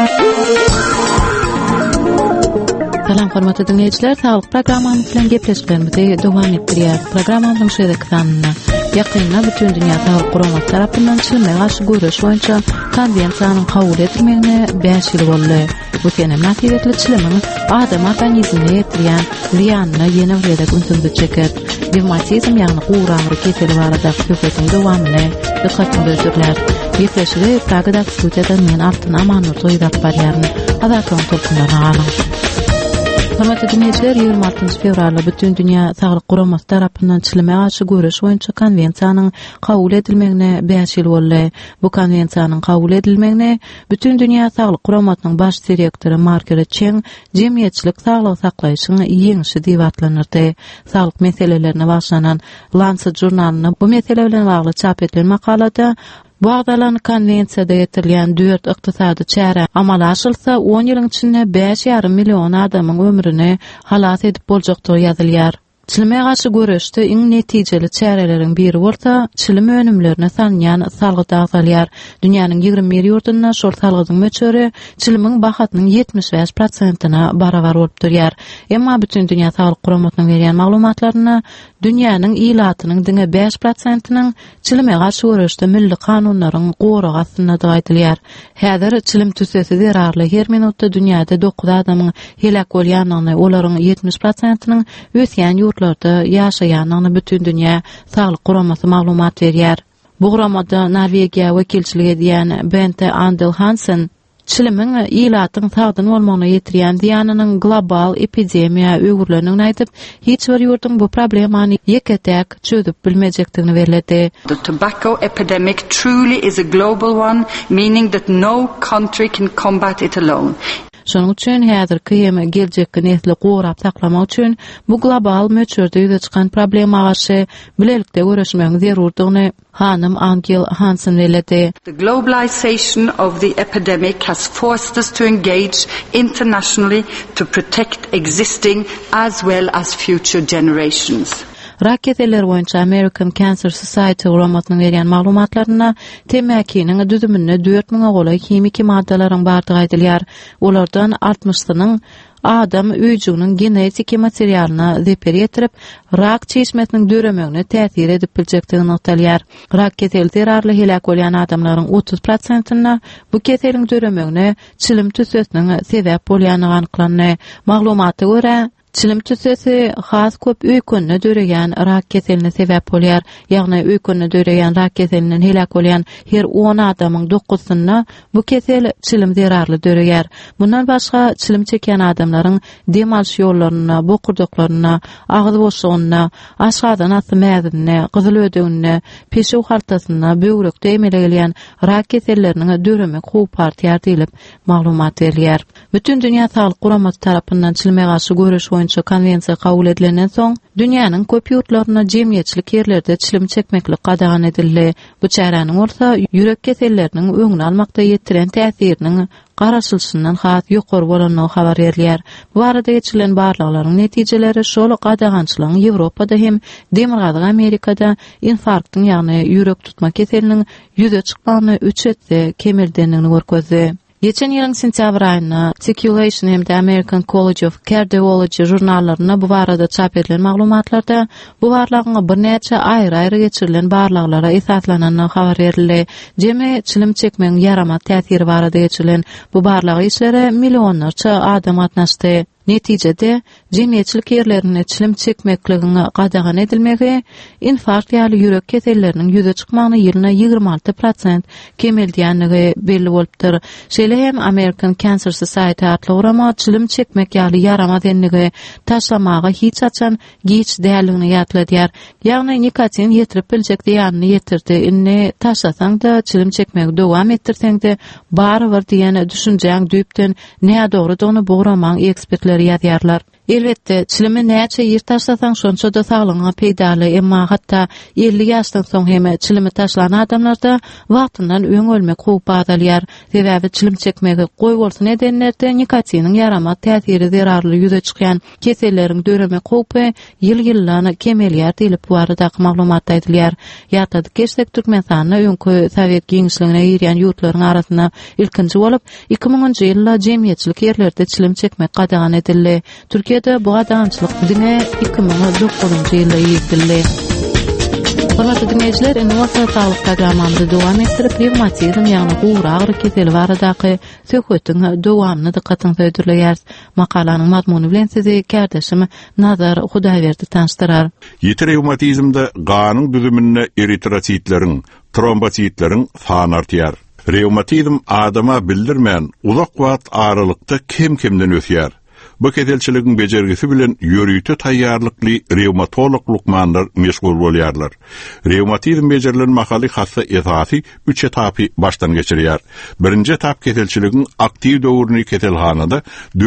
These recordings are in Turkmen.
Salam hormatly dinleyijiler, sağlyk programmamyz bilen gepleşiklerimizi dowam etdirýär. Programmamyzyň şeýdekdanna ýakynda bütün dünýä sağlyk guramak tarapyndan çylmaga garşy göreş boýunça konwensiýanyň kabul edilmegine 5 ýyl boldy. Bu tenem natijeli çylmyň adam organizmine ýetirýän ziýanyny ýene bir ýerde gündüzde çeker. Revmatizm ýagny gowragy keseli barada köpetiň dowamyny dikkaty böldirler. Gepleşigi Pragada studiýada men Altyn Amanur toýdap barýaryn. Adatyň toplanýan alan. Hormatly dinleyijiler, 26 fevralda bütün dünýä sağlyk guramak tarapyndan çylmaga garşy göreş boýunça konwensiýanyň kabul edilmegine 5 ýyl boldy. Bu konwensiýanyň kabul edilmegine bütün dünýä sağlyk guramatynyň baş direktory Margaret Cheng jemgyýetçilik saglygy saklaýyşyň ýeňişi diýip atlanyrdy. Sağlyk meselelerine başlanan Lancet jurnalyny bu mesele bilen bagly çap edilen makalada Bagdalan konwensiyada ýetirilýän 4 ykdysady çäre amala aşylsa 10 ýylyň içinde 5,5 million adamyň ömrüni halas edip boljakdygy ýazylýar. Çylmaga garşy göreşde iň netijeli çäreleriň biri bolsa, çylym önümlerine sanýan salgy dagsalýar. Dünýäniň 21 ýurdunda şol salgynyň möçeri çylymyň bahatynyň 75%-na barabar bolup durýar. Emma bütün dünýä sağlyk guramatynyň berýän maglumatlaryna dünýäniň ilatynyň diňe 5%-nyň çylyma garşy göreşde milli kanunlaryň goragy astyna aýdylýar. Häzir çylym tüsesi zerarly her minutda dünýäde 9 adamyň helak bolýanyny, olaryň 70%-nyň ösýän ýurtlarda ýaşaýanyny bütün dünýä sağlyk guramasy maglumat berýär. Bu guramada Norwegiýa wekilçilik edýän Bente Andel Hansen çylymyň ilatyň sagdyn bolmagyna ýetirýän ziýanynyň global epidemiýa öwürlenigini aýdyp, hiç bir ýurtdyň bu problemany ýeketek çözüp bilmejekdigini belirtdi. The tobacco epidemic truly is a global one, meaning that no country can combat it alone. Şonuň üçin häzirki hem geljekki nesli gowrap saklamak üçin bu global möçürde ýüze çykan problema garşy bilelikde göreşmegiň zerurdygyny Hanım Angel Hansen belirtdi. The globalization of the epidemic has forced us to engage internationally to protect existing as well as future generations. Raketeler boýunça American Cancer Society guramatynyň berýän maglumatlaryna temäkiniň düzümine 4000 golay kimiki maddalaryň bardygy aýdylýar. Olardan 60synyň adam öýjüniň genetik materialyna zeper ýetirip, rak çeşmesiniň döremegine täsir edip biljekdigini aýdylýar. Rak keseli zerarly helak bolýan adamlaryň 30%-na bu keseliň döremegine çylym tüsesiniň sebäp bolýanyny anyklany. Maglumata görä çylym tüsesi has köp öýkünne döregen rak keseline sebäp bolýar. Ýagny öýkünne döregen rak keselinden helak bolýan her 10 adamyň 9-syna bu kesel çylym zerarly döreger. Bundan başga çylym çeken adamlaryň demalş ýollaryna, bokurdaklaryna, agyz boşlugyna, aşgadan atmaýadyna, gyzyl ödegine, peşew hartasyna, böwrekde emele gelýän rak keselleriniň döremek howpartýar diýilip maglumat berýär. Bütün dünýä sağlyk guramaty tarapyndan çylmaga garşy göreş boýunça konwensiýa kabul edilenden soň dünýäniň köp ýurtlaryna jemgyýetçilik ýerlerde çylym çekmeklik gadagan edildi. Bu çäranyň orta ýürek keselleriniň öňüni almakda ýetiren täsiriniň garaşylşyndan has ýokary bolanyny habar berýär. Bu arada geçirilen barlyklaryň netijeleri şol gadagançylygyň Ýewropada hem demirgazyk Amerikada infarktyň ýagny ýürek tutma keseliniň ýüze çykmagyny 3 etse kemirdenligini görkezdi. Geçen ýylyň sentýabr aýynda Circulation hem de American College of Cardiology jurnallaryna bu barada çap edilen maglumatlarda bu barlygyň bir näçe aýry geçirilen barlyklara esaslanyny habar berildi. Jeme çylym çekmegiň ýarama täsiri barada geçirilen bu barlyk işlere millionlarça adam atnaşdy. Netijede jemgyýetçilik ýerlerine çylym çekmekligini gadagan edilmegi infarkt ýaly ýürek keselleriniň ýüze çykmagyny ýylyna 26% kemeldýänligi belli bolupdyr. Şeýle hem American Cancer Society atly gurama çylym çekmek ýaly ýarama denligi taşlamagy hiç açan giç däligini ýatladýar. Ýagny nikotin ýetirip biljek diýanyny ýetirdi. Inni taşlasaň da çylym çekmegi dowam etdirseň de barbyr diýen düşünjäň düýpden näme dogrudygyny bu guramaň ekspertleri ýazýarlar. Elbetde, çilimi näçe ýer taşlasaň şonça da saglygyňa peýdaly, emma hatda 50 ýaşdan soň hem çilimi taşlan adamlarda wagtyndan öň ölmek howpy adalýar. Sebäbi çilim çekmegi goý bolsun edenlerde nikotiniň ýarama täsiri zerarly ýüze çykýan keselleriň döreme howpy ýyl-ýyllany kemelýär diýilip bu arada maglumat aýdylýar. Ýa-da geçsek Türkmenistanyna öňkü Sowet giňişligine ýerýän ýurtlaryň arasynda ilkinji bolup 2000-njy ýylda jemgyýetçilik ýerlerde çilim çekmek gadagan edildi. Türkiýede bu adamçylyk diňe 2009-njy ýylda ýetildi. Hormatly dinleýijiler, Innovatsiýa saglyk programmamyzda dowam etdirip revmatizm ýagny gowra agry keseli baradaky söhbetiň dowamyny dikkatyňizi öýdürleýäris. Makalanyň mazmuny bilen sizi kardeşim Nazar Hudaýberdi tanıştyrar. Ýeti revmatizmde ganyň düzümine eritrositleriň, trombotsitleriň sany artýar. Revmatizm adama bildirmän uzak wagt aralykda kim-kimden ösýär. Bu keselçiligiň bejergisi bilen ýörüýte taýýarlykly rewmatolog lukmanlar meşgul bolýarlar. Rewmatizm bejerilen mahaly hassa esasy 3 etapy başdan geçirýär. Birinji etap keselçiligiň aktiw döwrüni keselhanada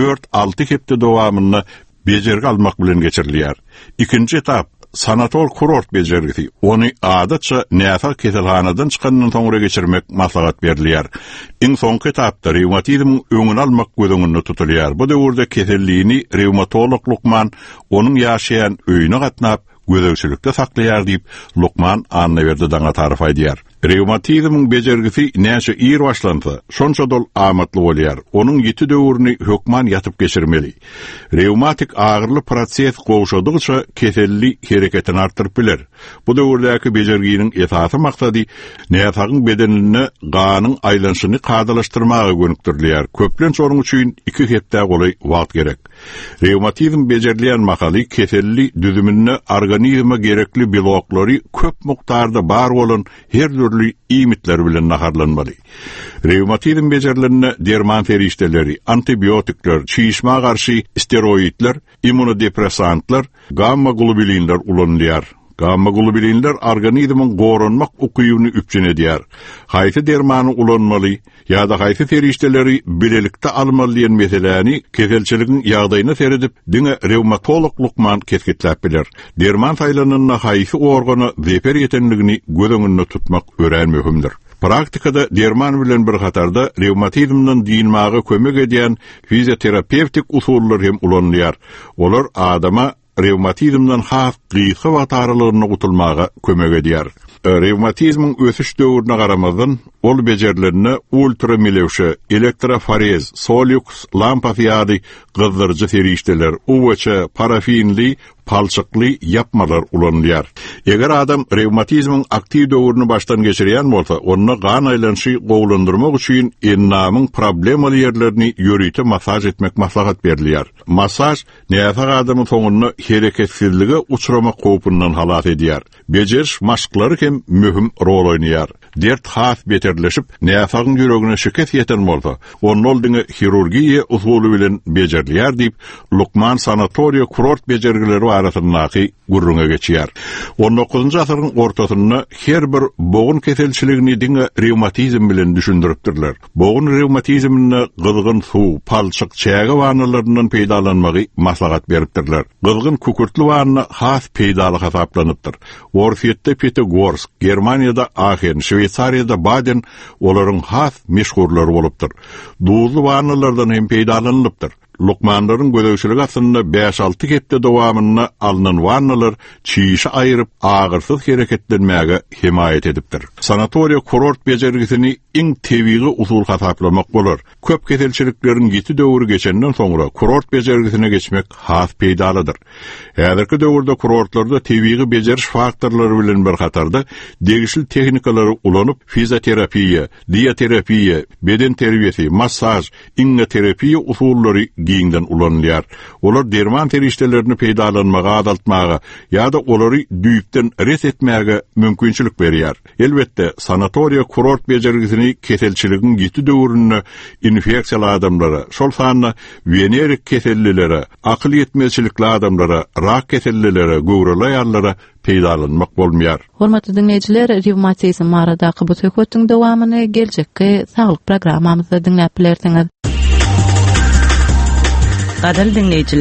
4-6 hepde dowamyny bejergi almak bilen geçirilýär. Ikinji etap sanator kurort bejergisi. Onu adatça näfa keselhanadan çykanyň soňra geçirmek maslahat berilýär. Iň soňky etapda rewmatizmyň öňüni almak gözüňünde tutulýar. Bu döwürde keselliğini rewmatolog lukman onuň ýaşaýan öýüne gatnap gözegçilikde saklaýar diýip Lukman Annaberdi daňa tarif aýdýar. Rewmatizmyň bejergisi näçe ýer başlansa, şonça dol amatly bolýar. Onuň ýeti döwrüni hökman ýatyp geçirmeli. Rewmatik agyrly proses gowşadygyça keselli hereketini artyryp biler. Bu döwürdäki bejerginiň esasy maksady näsagyň bedenine ganyň aýlanşyny kadalaşdyrmagy gönükdirilýär. Köplen soruň üçin 2 hepde golay wagt gerek. Rewmatizm bejerilýän mahaly keselli düzümine organizma gerekli biloklary köp mukdarda bar bolan her türlü imitler bilen naharlanmaly. Rewmatizm bejerilerine derman ferişteleri, antibiotikler, çiğişme karşı steroidler, immunodepresantlar, gamma globulinler ulanılýar. Gamma globulinler organizmyň goranmak ukyýyny üpçen edýär. Haýsy dermany ulanmaly ýa-da haýsy ferişteleri bilelikde almaly diýen meseleni keselçiligiň ýagdaýyna seredip diňe rewmatolog lukman kesgitläp biler. Derman taýlanyna haýsy organy zeper ýetenligini gözüňünde tutmak ören möhümdir. Praktikada derman bilen bir hatarda rewmatizmden diýilmäge kömek edýän fizioterapeutik usullar hem ulanýar. Olar adama rewmatizmden has gysy watarlygyny gutulmaga kömek edýär. Rewmatizmyň ösüş döwrüne garamazdan ol bejerilerine ultramilewşe, elektroforez, solux lampasy ýa-da gyzdyrjy ferişteler, uwaça, parafinli, palçykly yapmalar ulanýar. Eger adam rewmatizmyň aktiw döwrüni başdan geçirýän bolsa, onda gan aýlanşy gowlandyrmak üçin ennamyň problemaly ýerlerini ýörüýte masaj etmek maslahat berilýär. Masaj näfa adamyň soňuna hereketsizlige uçramak howpyndan halat edýär. Bejeriş maşklary hem möhüm rol oýnaýar. Dert has beterleşip näfagyň ýüregine şeket ýeten bolsa, onu diňe hirurgiýa usuly bilen bejerilýär diýip Lukman sanatoriýa kurort bejergileri arasyndaky gurrunga geçýär. 19-njy asyryň ortasynda her bir boğun keselçiligini diňe rewmatizm bilen düşündiripdirler. Boğun rewmatizmine gylgyn suw, palçyk, çäge wanalaryndan peýdalanmagy maslahat beripdirler. Gylgyn kükürtli wanyna has peýdaly hasaplanypdyr. Orfiýetde Pitagorsk, Germaniýada Aachen, Şweýçariýada Baden olaryň has meşhurlary bolupdyr. Duzly wanalardan hem peýdalanypdyr. Lukmanlaryň gözegçiligi aslında 5-6 hepde dowamyny alynan wannalar çiğişi aýryp agyrsyz hereketlenmäge himayet edipdir. Sanatoriýa kurort bejergisini iň tebigi usul hasaplamak bolar. Köp keselçilikleriň ýeti döwrü geçenden soňra kurort bejergisine geçmek has peýdalydyr. Häzirki döwürde kurortlarda tebigi bejeriş faktorlary bilen bir hatarda degişli tehnikalary ulanyp fizioterapiýa, dieterapiýa, beden terbiýesi, massaj, iňnoterapiýa usullary giňden ulanýar. Olar derman feriştelerini peýdalanmaga, adaltmaga ýa-da olary düýükden ret etmäge mümkinçilik berýär. Elbetde sanatoriýa kurort bejergisini keselçiligiň ýeti döwründe infeksiýaly adamlara, şol sanyna venerik kesellilere, akyl ýetmezçilikli adamlara, rak kesellilere, gowrulaýarlara peýdalanmak bolmaýar. Hormatly dinleýijiler, rewmatizm baradaky bu söhbetiň dowamyny geljekki saglyk programmamyzda dinläp bilersiňiz. Gaderli dinleyijiler,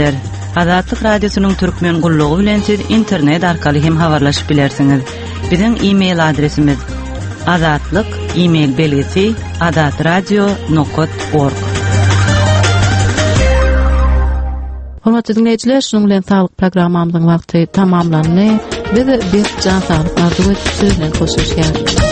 Azatlyk radiosynyň türkmen gullugy bilen siz internet arkaly hem habarlaşyp bilersiňiz. Biziň e-mail adresimiz azatlyk e-mail belgisi azatradio.org. Hormatly dinleyijiler, şunuň bilen sağlyk programmamyzyň wagty tamamlandy. Biz bir can sağlyk arzuwy sözünden koşuşýar.